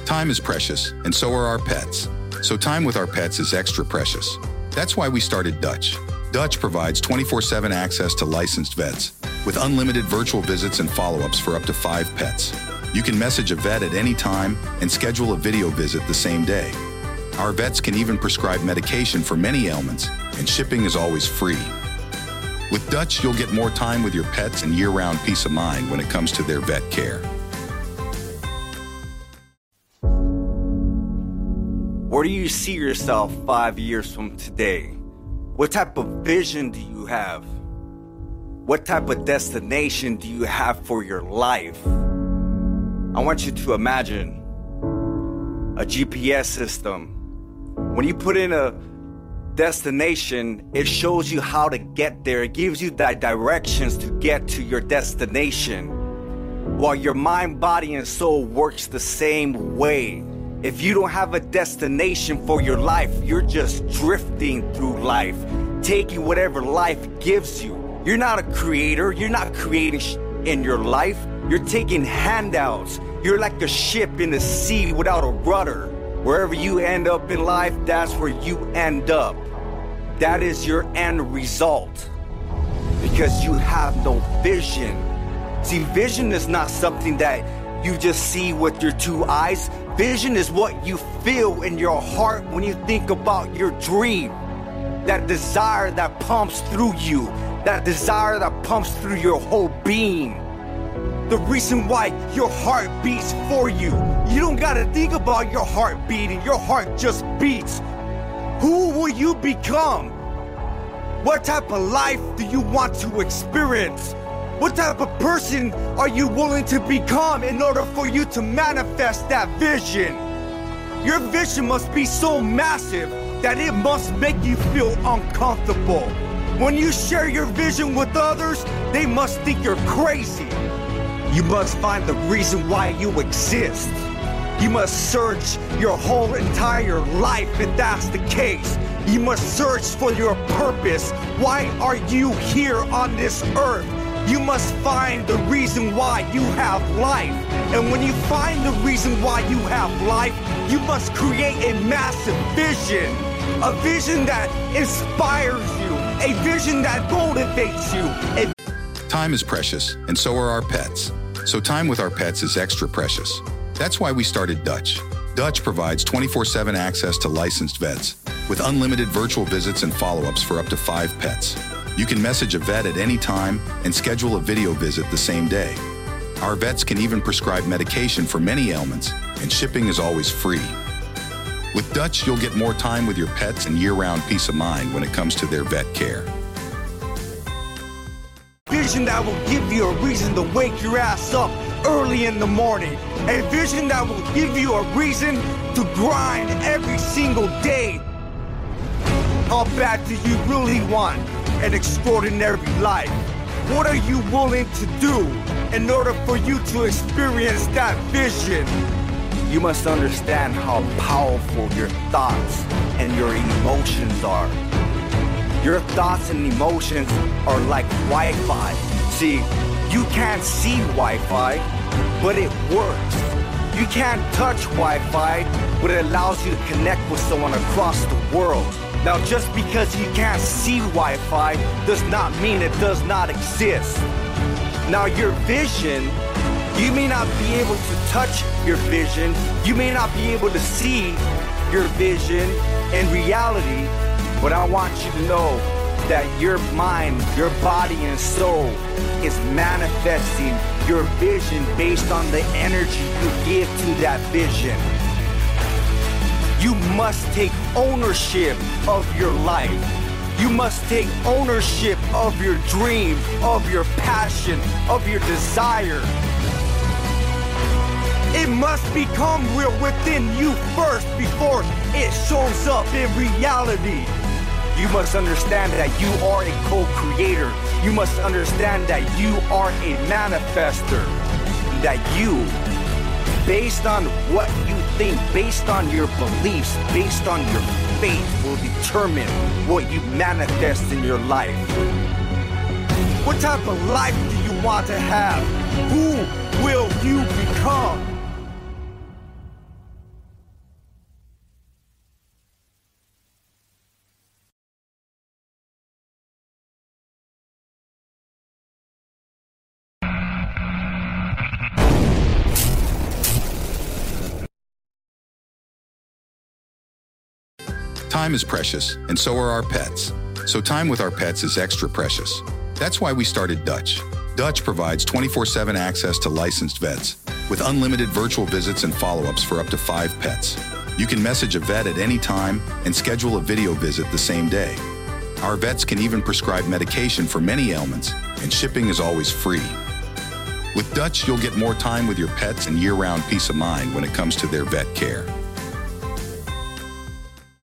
Time is precious, and so are our pets. So time with our pets is extra precious. That's why we started Dutch. Dutch provides 24/7 access to licensed vets, with unlimited virtual visits and follow-ups for up to 5 pets. You can message a vet at any time and schedule a video visit the same day. Our vets can even prescribe medication for many ailments, and shipping is always free. With Dutch, you'll get more time with your pets and year-round peace of mind when it comes to their vet care. Where do you see yourself 5 years from today? What type of vision do you have? What type of destination do you have for your life? I want you to imagine a GPS system. When you put in a destination, it shows you how to get there. It gives you the directions to get to your destination. While your mind, body, and soul works the same way. If you don't have a destination for your life, you're just drifting through life, taking whatever life gives you. You're not a creator. You're not creating in your life. You're taking handouts. You're like a ship in the sea without a rudder. Wherever you end up in life, that's where you end up. That is your end result. Because you have no vision. See, vision is not something that you just see with your 2 eyes. Vision is what you feel in your heart when you think about your dream. That desire that pumps through you. That desire that pumps through your whole being. The reason why your heart beats for you. You don't gotta think about your heart beating. Your heart just beats. Who will you become? What type of life do you want to experience? What type of person are you willing to become in order for you to manifest that vision? Your vision must be so massive that it must make you feel uncomfortable. When you share your vision with others, they must think you're crazy. You must find the reason why you exist. You must search your whole entire life if that's the case. You must search for your purpose. Why are you here on this earth? You must find the reason why you have life. And when you find the reason why you have life, you must create a massive vision. A vision that inspires you. A vision that motivates you. Time is precious, and so are our pets. So time with our pets is extra precious. That's why we started Dutch. Dutch provides 24/7 access to licensed vets, with unlimited virtual visits and follow-ups for up to 5 pets. You can message a vet at any time and schedule a video visit the same day. Our vets can even prescribe medication for many ailments, and shipping is always free. With Dutch, you'll get more time with your pets and year-round peace of mind when it comes to their vet care. Vision that will give you a reason to wake your ass up early in the morning. A vision that will give you a reason to grind every single day. How bad do you really want an extraordinary life? What are you willing to do in order for you to experience that vision? You must understand how powerful your thoughts and your emotions are. Your thoughts and emotions are like Wi-Fi. See, you can't see Wi-Fi, but it works. You can't touch Wi-Fi, but it allows you to connect with someone across the world. Now, just because you can't see Wi-Fi does not mean it does not exist. Now, your vision, you may not be able to touch your vision. You may not be able to see your vision in reality, but I want you to know that your mind, your body, and soul is manifesting your vision based on the energy you give to that vision. You must take ownership of your life. You must take ownership of your dream, of your passion, of your desire. It must become real within you first before it shows up in reality. You must understand that you are a co-creator. You must understand that you are a manifester. That you, based on what you think, based on your beliefs, based on your faith, will determine what you manifest in your life. What type of life do you want to have? Who will you become? Time is precious, and so are our pets. So time with our pets is extra precious. That's why we started Dutch. Dutch provides 24/7 access to licensed vets with unlimited virtual visits and follow-ups for up to 5 pets. You can message a vet at any time and schedule a video visit the same day. Our vets can even prescribe medication for many ailments, and shipping is always free. With Dutch, you'll get more time with your pets and year-round peace of mind when it comes to their vet care.